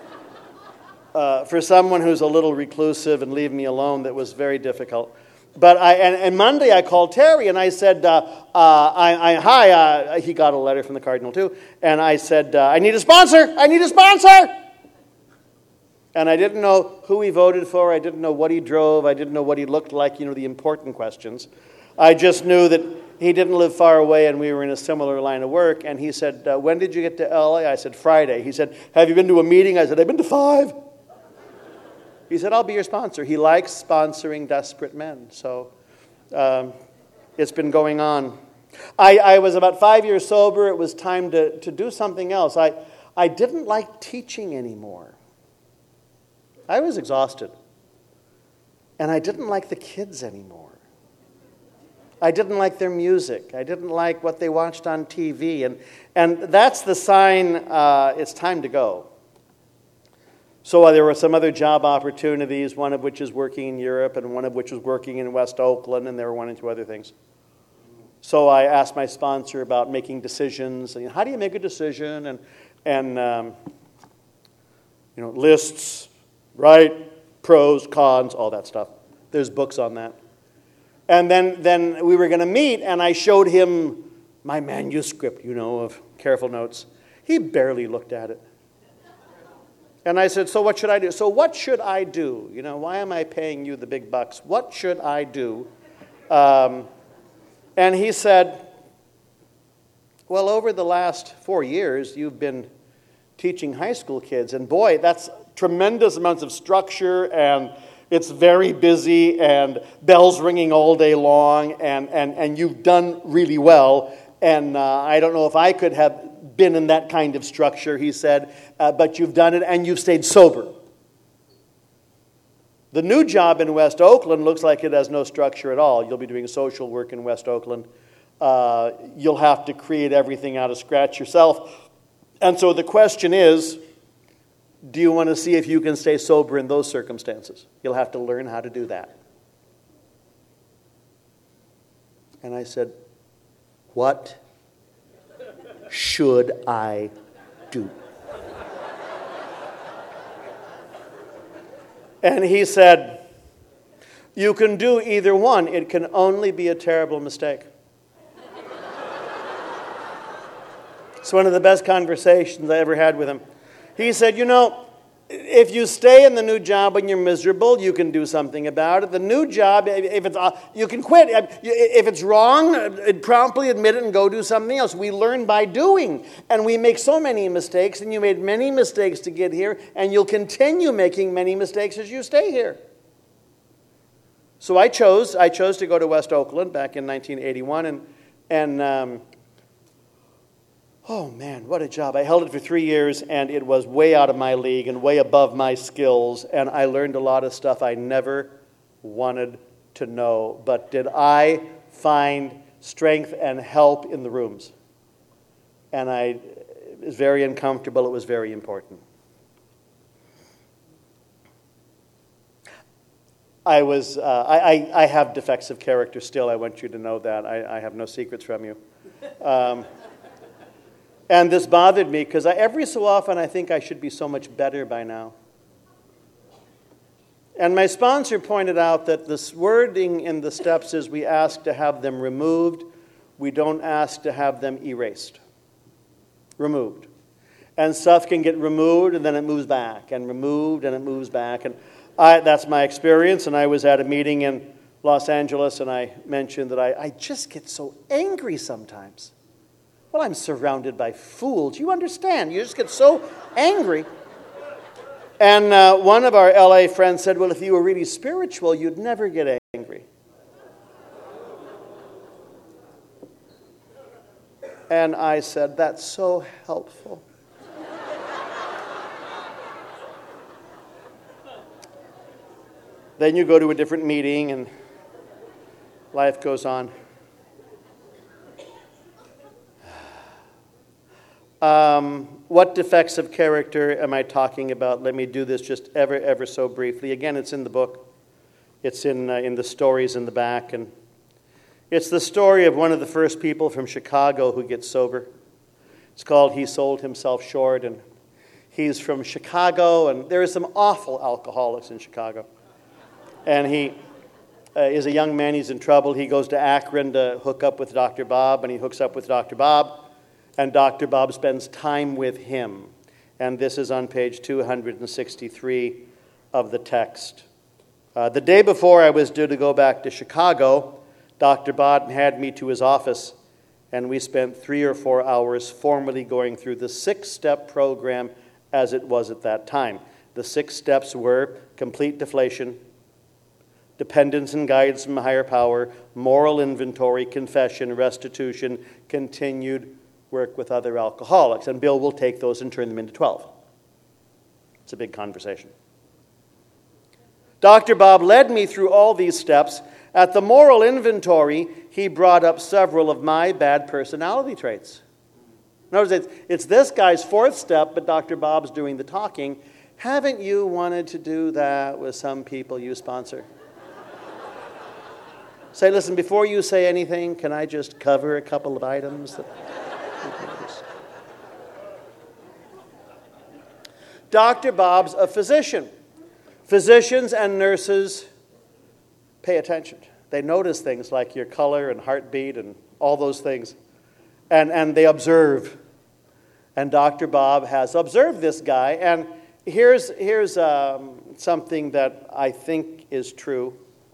uh, for someone who's a little reclusive and leave me alone, that was very difficult. But I, and, and Monday I called Terry and I said, uh, uh, I, I, hi, uh, he got a letter from the Cardinal too, and I said, uh, I need a sponsor, I need a sponsor! And I didn't know who he voted for, I didn't know what he drove, I didn't know what he looked like, you know, the important questions. I just knew that he didn't live far away and we were in a similar line of work, and he said, uh, when did you get to L A? I said, Friday. He said, have you been to a meeting? I said, I've been to five. He said, I'll be your sponsor. He likes sponsoring desperate men. So um, it's been going on. I, I was about five years sober. It was time to, to do something else. I, I didn't like teaching anymore. I was exhausted. And I didn't like the kids anymore. I didn't like their music. I didn't like what they watched on T V. And, and that's the sign uh, it's time to go. So uh, there were some other job opportunities, one of which is working in Europe and one of which was working in West Oakland, and there were one or two other things. So I asked my sponsor about making decisions. And how do you make a decision? And, and um, you know, lists, right, pros, cons, all that stuff. There's books on that. And then, then we were going to meet, and I showed him my manuscript, you know, of careful notes. He barely looked at it. And I said, so what should I do? So what should I do? You know, why am I paying you the big bucks? What should I do? Um, and he said, well, over the last four years, you've been teaching high school kids. And boy, that's tremendous amounts of structure, and it's very busy, and bells ringing all day long, and, and, and you've done really well. And uh, I don't know if I could have been in that kind of structure, he said, uh, but you've done it and you've stayed sober. The new job in West Oakland looks like it has no structure at all. You'll be doing social work in West Oakland. Uh, you'll have to create everything out of scratch yourself. And so the question is, do you want to see if you can stay sober in those circumstances? You'll have to learn how to do that. And I said, what should I do? And he said, you can do either one. It can only be a terrible mistake. It's one of the best conversations I ever had with him. He said, you know, if you stay in the new job when you're miserable, you can do something about it. The new job, if it's, uh, you can quit. If it's wrong, promptly admit it and go do something else. We learn by doing, and we make so many mistakes, and you made many mistakes to get here, and you'll continue making many mistakes as you stay here. So I chose, I chose to go to West Oakland back in nineteen eighty-one, and, and um, oh man, what a job. I held it for three years, and it was way out of my league and way above my skills, and I learned a lot of stuff I never wanted to know. But did I find strength and help in the rooms? And I, it was very uncomfortable. It was very important. I was, uh, I, I, I have defects of character still. I want you to know that. I, I have no secrets from you. Um, And this bothered me because every so often I think I should be so much better by now. And my sponsor pointed out that this wording in the steps is we ask to have them removed. We don't ask to have them erased. Removed. And stuff can get removed and then it moves back, and removed and it moves back. And I, that's my experience, and I was at a meeting in Los Angeles, and I mentioned that I, I just get so angry sometimes. Well, I'm surrounded by fools. You understand. You just get so angry. And uh, one of our L A friends said, well, if you were really spiritual, you'd never get angry. And I said, that's so helpful. Then you go to a different meeting and life goes on. Um, what defects of character am I talking about? Let me do this just ever, ever so briefly. Again, it's in the book. It's in, uh, in the stories in the back. And it's the story of one of the first people from Chicago who gets sober. It's called He Sold Himself Short. And he's from Chicago, and there are some awful alcoholics in Chicago. And he uh, is a young man. He's in trouble. He goes to Akron to hook up with Doctor Bob, and he hooks up with Doctor Bob. And Doctor Bob spends time with him. And this is on page two hundred sixty-three of the text. Uh, the day before I was due to go back to Chicago, Doctor Bob had me to his office, and we spent three or four hours formally going through the six-step program as it was at that time. The six steps were complete deflation, dependence and guidance from a higher power, moral inventory, confession, restitution, continued work with other alcoholics. And Bill will take those and turn them into twelve. It's a big conversation. Doctor Bob led me through all these steps. At the moral inventory, he brought up several of my bad personality traits. In other words, it's, it's this guy's fourth step, but Doctor Bob's doing the talking. Haven't you wanted to do that with some people you sponsor? Say, listen, before you say anything, can I just cover a couple of items? That... Doctor Bob's a physician. Physicians and nurses pay attention. They notice things like your color and heartbeat and all those things. And, and they observe. And Doctor Bob has observed this guy. And here's, here's um, something that I think is true.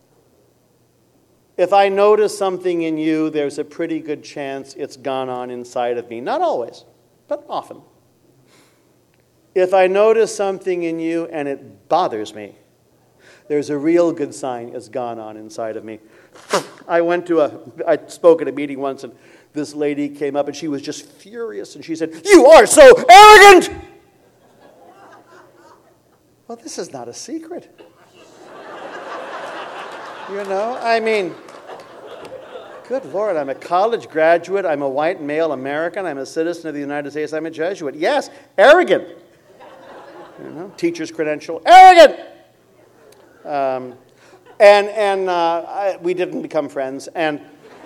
If I notice something in you, there's a pretty good chance it's gone on inside of me. Not always, but often. If I notice something in you and it bothers me, there's a real good sign it's gone on inside of me. I went to a, I spoke at a meeting once, and this lady came up and she was just furious, and she said, "You are so arrogant!" Well, this is not a secret. You know, I mean, good Lord, I'm a college graduate, I'm a white male American, I'm a citizen of the United States, I'm a Jesuit. Yes, arrogant. You know, teacher's credential, arrogant. Um, and and uh, I, we didn't become friends, and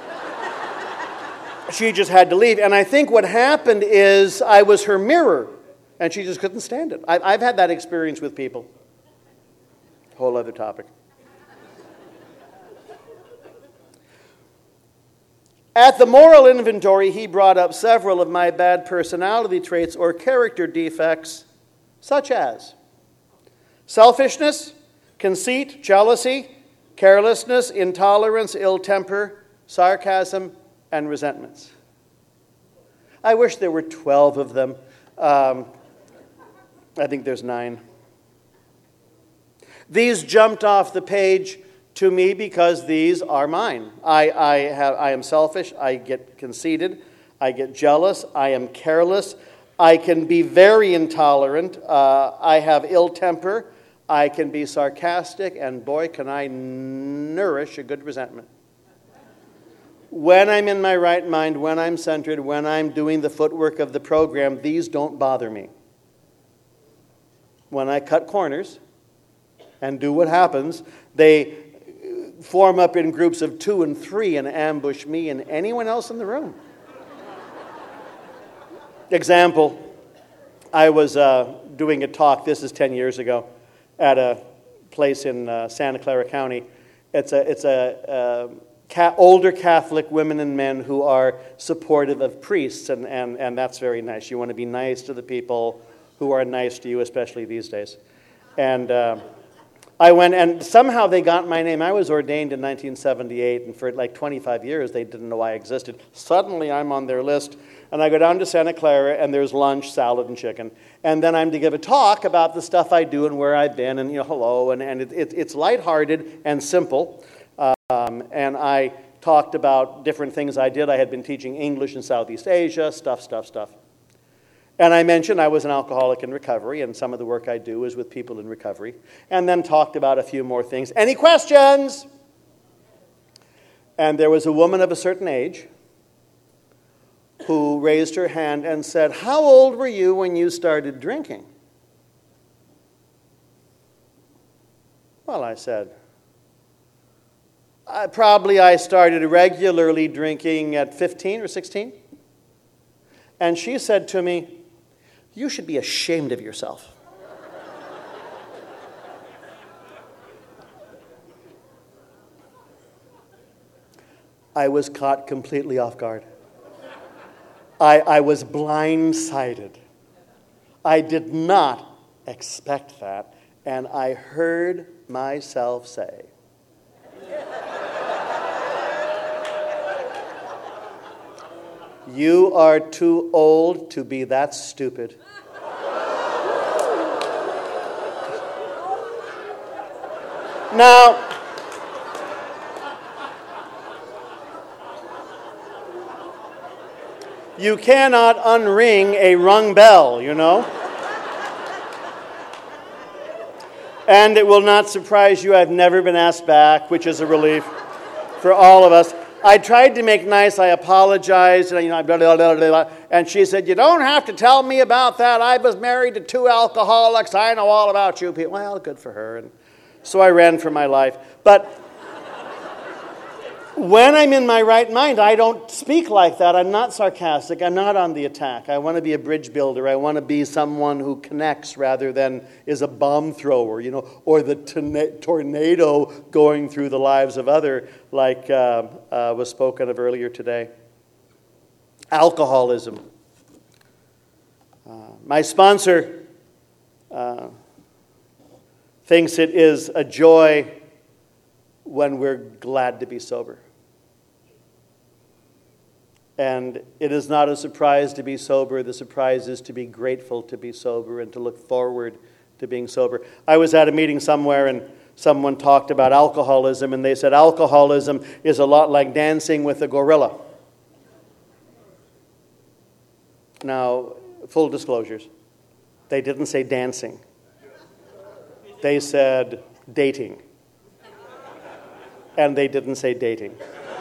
she just had to leave. And I think what happened is I was her mirror, and she just couldn't stand it. I, I've had that experience with people. Whole other topic. At the moral inventory, he brought up several of my bad personality traits or character defects, such as selfishness, conceit, jealousy, carelessness, intolerance, ill temper, sarcasm, and resentments. I wish there were twelve of them. Um, I think there's nine. These jumped off the page to me because these are mine. I, I, have, I am selfish. I get conceited. I get jealous. I am careless. I can be very intolerant. Uh, I have ill temper. I can be sarcastic. And boy, can I nourish a good resentment. When I'm in my right mind, when I'm centered, when I'm doing the footwork of the program, these don't bother me. When I cut corners and do what happens, they form up in groups of two and three and ambush me and anyone else in the room. Example, I was uh, doing a talk, this is ten years ago, at a place in uh, Santa Clara County. It's a, it's a uh, ca- older Catholic women and men who are supportive of priests, and, and, and that's very nice. You want to be nice to the people who are nice to you, especially these days. And uh, I went, and somehow they got my name. I was ordained in nineteen seventy-eight, and for like twenty-five years, they didn't know I existed. Suddenly, I'm on their list, and I go down to Santa Clara, and there's lunch, salad, and chicken. And then I'm to give a talk about the stuff I do and where I've been, and, you know, hello, and, and it, it, it's lighthearted and simple. Um, and I talked about different things I did. I had been teaching English in Southeast Asia, stuff, stuff, stuff. And I mentioned I was an alcoholic in recovery, and some of the work I do is with people in recovery. And then talked about a few more things. Any questions? And there was a woman of a certain age who raised her hand and said, "How old were you when you started drinking?" Well, I said, I, probably I started regularly drinking at fifteen or sixteen. And she said to me, "You should be ashamed of yourself." I was caught completely off guard. I, I was blindsided. I did not expect that, and I heard myself say, "You are too old to be that stupid." Now, you cannot unring a rung bell, you know. And it will not surprise you, I've never been asked back, which is a relief for all of us. I tried to make nice, I apologized, and, you know, blah, blah, blah, blah, blah. And she said, "You don't have to tell me about that. I was married to two alcoholics. I know all about you people." Well, good for her. And so I ran for my life. But when I'm in my right mind, I don't speak like that. I'm not sarcastic. I'm not on the attack. I want to be a bridge builder. I want to be someone who connects rather than is a bomb thrower, you know, or the tornado going through the lives of others, like uh, uh, was spoken of earlier today. Alcoholism. Uh, my sponsor uh, thinks it is a joy when we're glad to be sober. And it is not a surprise to be sober. The surprise is to be grateful to be sober and to look forward to being sober. I was at a meeting somewhere and someone talked about alcoholism, and they said alcoholism is a lot like dancing with a gorilla. Now, full disclosures, they didn't say dancing. They said dating. And they didn't say dating.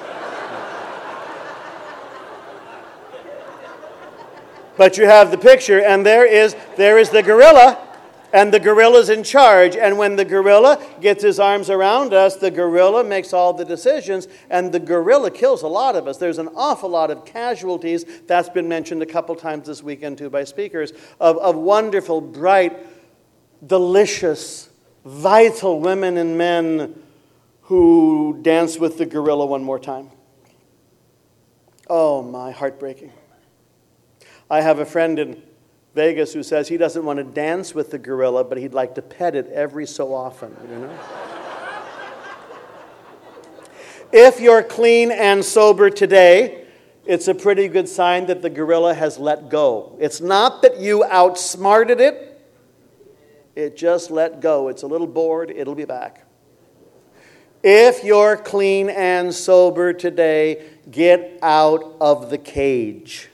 But you have the picture, and there is there is the gorilla, and the gorilla's in charge. And when the gorilla gets his arms around us, the gorilla makes all the decisions, and the gorilla kills a lot of us. There's an awful lot of casualties. That's been mentioned a couple times this weekend, too, by speakers, of, of wonderful, bright, delicious, vital women and men who dance with the gorilla one more time. Oh, my, heartbreaking. I have a friend in Vegas who says he doesn't want to dance with the gorilla, but he'd like to pet it every so often, you know? If you're clean and sober today, it's a pretty good sign that the gorilla has let go. It's not that you outsmarted it. It just let go. It's a little bored. It'll be back. If you're clean and sober today, get out of the cage.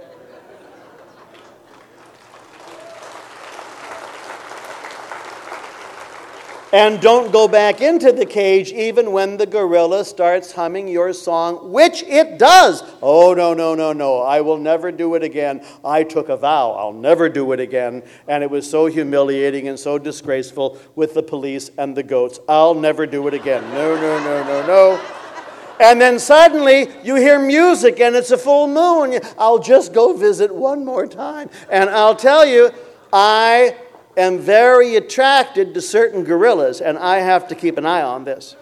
And don't go back into the cage even when the gorilla starts humming your song, which it does. Oh, no, no, no, no. I will never do it again. I took a vow. I'll never do it again. And it was so humiliating and so disgraceful with the police and the goats. I'll never do it again. No, no, no, no, no. And then suddenly you hear music and it's a full moon. I'll just go visit one more time. And I'll tell you, I am very attracted to certain gorillas, and I have to keep an eye on this.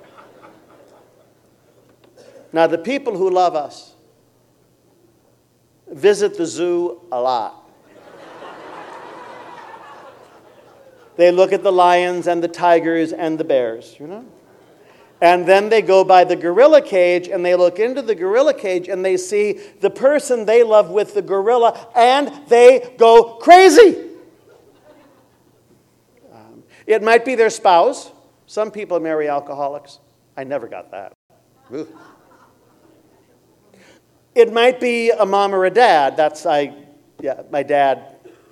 Now, the people who love us visit the zoo a lot. They look at the lions and the tigers and the bears, you know? And then they go by the gorilla cage and they look into the gorilla cage and they see the person they love with the gorilla and they go crazy. Um, it might be their spouse. Some people marry alcoholics. I never got that. Ooh. It might be a mom or a dad. That's, I, yeah, my dad.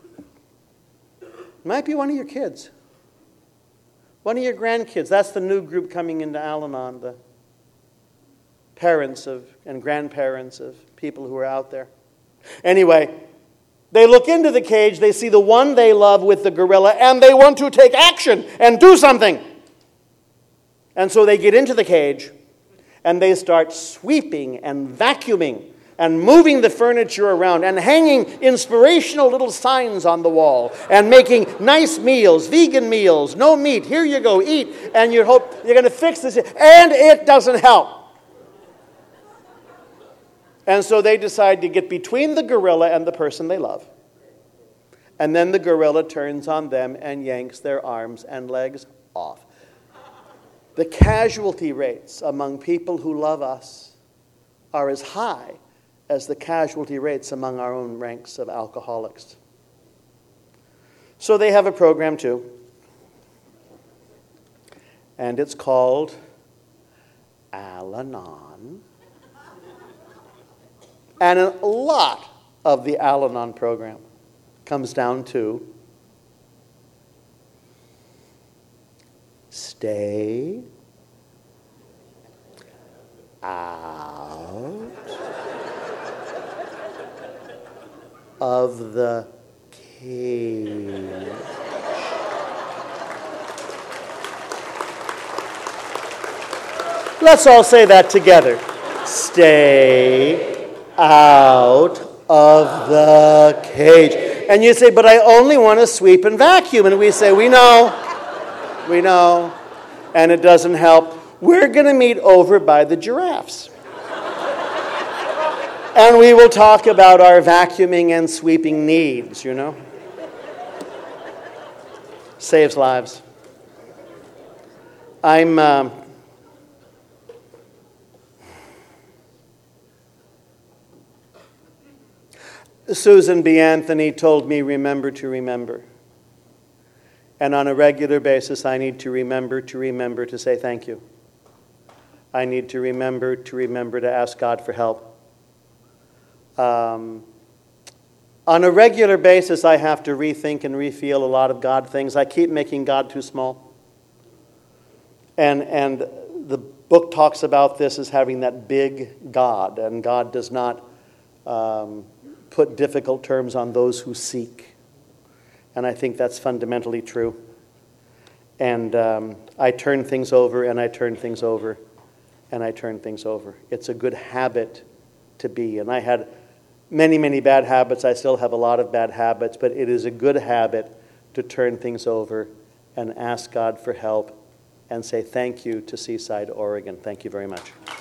It might be one of your kids. One of your grandkids. That's the new group coming into Al-Anon, the parents of and grandparents of people who are out there. Anyway, they look into the cage, they see the one they love with the gorilla, and they want to take action and do something. And so they get into the cage, and they start sweeping and vacuuming and moving the furniture around and hanging inspirational little signs on the wall and making nice meals, vegan meals, no meat, here you go, eat, and you hope you're going to fix this, and it doesn't help. And so they decide to get between the gorilla and the person they love. And then the gorilla turns on them and yanks their arms and legs off. The casualty rates among people who love us are as high as the casualty rates among our own ranks of alcoholics. So they have a program too. And it's called Al-Anon. And a lot of the Al-Anon program comes down to stay out of the cage. Let's all say that together. Stay out of the cage. And you say, but I only want to sweep and vacuum. And we say, we know, we know, and it doesn't help. We're going to meet over by the giraffes. And we will talk about our vacuuming and sweeping needs, you know. Saves lives. I'm... Um, Susan B. Anthony told me, remember to remember. And on a regular basis, I need to remember to remember to say thank you. I need to remember to remember to ask God for help. Um, on a regular basis, I have to rethink and refeel a lot of God things. I keep making God too small. And, and the book talks about this as having that big God, and God does not um, put difficult terms on those who seek. And I think that's fundamentally true. And um, I turn things over, and I turn things over, and I turn things over. It's a good habit to be. And I had many, many bad habits. I still have a lot of bad habits, but it is a good habit to turn things over and ask God for help and say thank you to Seaside, Oregon. Thank you very much.